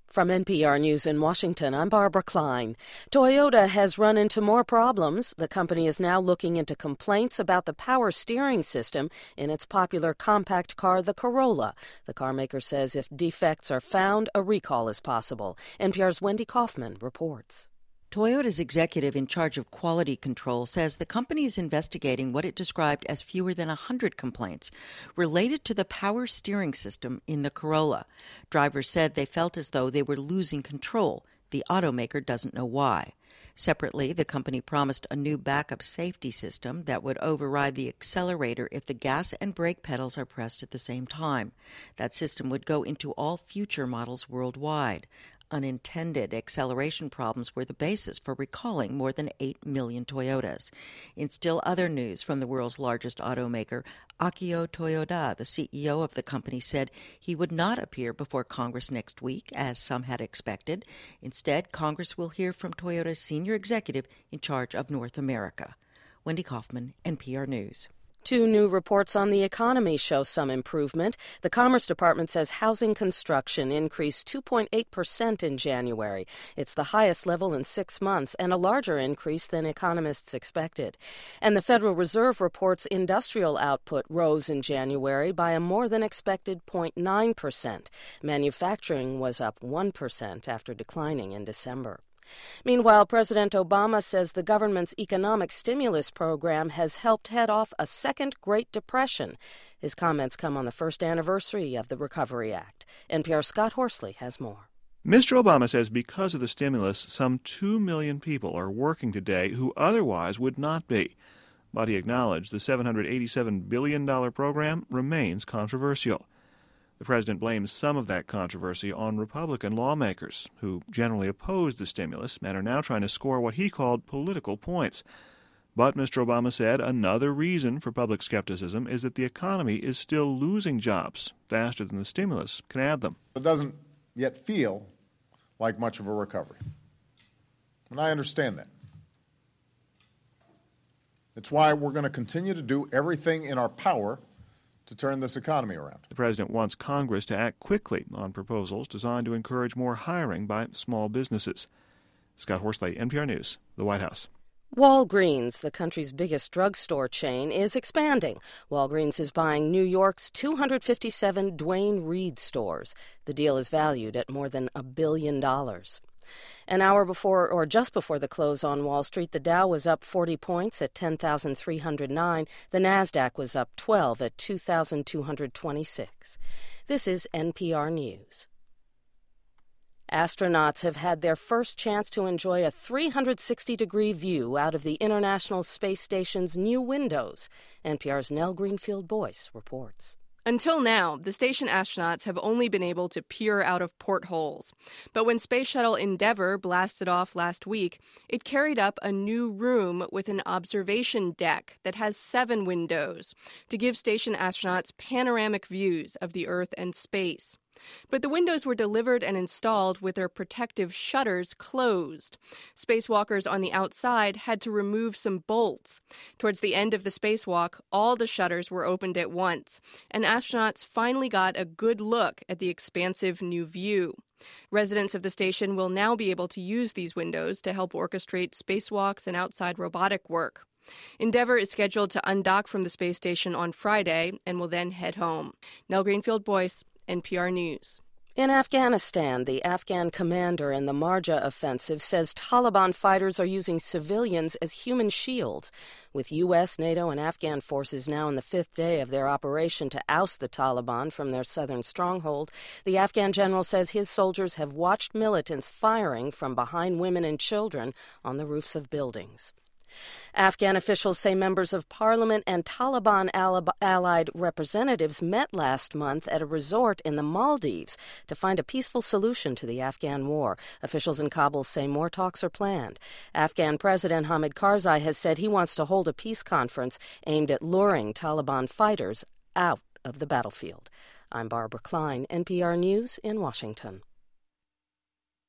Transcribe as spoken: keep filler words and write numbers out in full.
From N P R News in Washington, I'm Barbara Klein. Toyota has run into more problems. The company is now looking into complaints about the power steering system in its popular compact car, the Corolla. The carmaker says if defects are found, a recall is possible. N P R's Wendy Kaufman reports. Toyota's executive in charge of quality control says the company is investigating what it described as fewer than one hundred complaints related to the power steering system in the Corolla. Drivers said they felt as though they were losing control. The automaker doesn't know why. Separately, the company promised a new backup safety system that would override the accelerator if the gas and brake pedals are pressed at the same time. That system would go into all future models worldwide. Unintended acceleration problems were the basis for recalling more than eight million Toyotas. In still other news from the world's largest automaker, Akio Toyoda, the C E O of the company, said he would not appear before Congress next week, as some had expected. Instead, Congress will hear from Toyota's senior executive in charge of North America. Wendy Kaufman, N P R News. Two new reports on the economy show some improvement. The Commerce Department says housing construction increased two point eight percent in January. It's the highest level in six months and a larger increase than economists expected. And the Federal Reserve reports industrial output rose in January by a more than expected zero point nine percent. Manufacturing was up one percent after declining in December. Meanwhile, President Obama says the government's economic stimulus program has helped head off a second Great Depression. His comments come on the first anniversary of the Recovery Act. N P R's Scott Horsley has more. Mister Obama says because of the stimulus, some two million people are working today who otherwise would not be. But he acknowledged the seven hundred eighty-seven billion dollars program remains controversial. The president blames some of that controversy on Republican lawmakers, who generally opposed the stimulus and are now trying to score what he called political points. But Mister Obama said another reason for public skepticism is that the economy is still losing jobs faster than the stimulus can add them. It doesn't yet feel like much of a recovery. And I understand that. It's why we're going to continue to do everything in our power to turn this economy around. The president wants Congress to act quickly on proposals designed to encourage more hiring by small businesses. Scott Horsley, N P R News, the White House. Walgreens, the country's biggest drugstore chain, is expanding. Walgreens is buying New York's two hundred fifty-seven Duane Reade stores. The deal is valued at more than a billion dollars. An hour before, or just before the close on Wall Street, the Dow was up forty points at ten thousand three hundred nine. The Nasdaq was up twelve at two thousand two hundred twenty-six. This is N P R News. Astronauts have had their first chance to enjoy a three hundred sixty degree view out of the International Space Station's new windows. N P R's Nell Greenfield-Boyce reports. Until now, the station astronauts have only been able to peer out of portholes. But when Space Shuttle Endeavour blasted off last week, it carried up a new room with an observation deck that has seven windows to give station astronauts panoramic views of the Earth and space. But the windows were delivered and installed with their protective shutters closed. Spacewalkers on the outside had to remove some bolts. Towards the end of the spacewalk, all the shutters were opened at once, and astronauts finally got a good look at the expansive new view. Residents of the station will now be able to use these windows to help orchestrate spacewalks and outside robotic work. Endeavour is scheduled to undock from the space station on Friday and will then head home. Nell Greenfield-Boyce, N P R News. In Afghanistan, the Afghan commander in the Marja offensive says Taliban fighters are using civilians as human shields. With U S, NATO, and Afghan forces now in the fifth day of their operation to oust the Taliban from their southern stronghold, the Afghan general says his soldiers have watched militants firing from behind women and children on the roofs of buildings. Afghan officials say members of parliament and Taliban allied representatives met last month at a resort in the Maldives to find a peaceful solution to the Afghan war. Officials in Kabul say more talks are planned. Afghan President Hamid Karzai has said he wants to hold a peace conference aimed at luring Taliban fighters out of the battlefield. I'm Barbara Klein, N P R News in Washington.